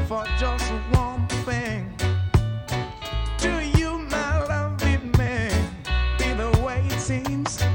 for just one thing. To you, my love, it may be the way it seems.